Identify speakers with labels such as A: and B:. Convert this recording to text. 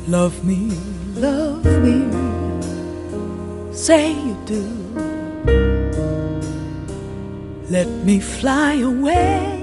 A: love me, say you do. Let me fly away